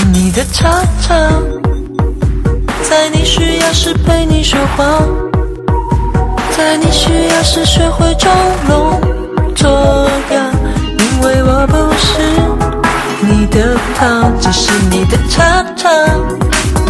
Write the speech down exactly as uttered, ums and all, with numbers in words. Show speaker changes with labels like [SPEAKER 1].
[SPEAKER 1] 你的常常，在你需要时陪你说谎，在你需要时学会装聋作哑，因为我不是你的糖，只是你的常常。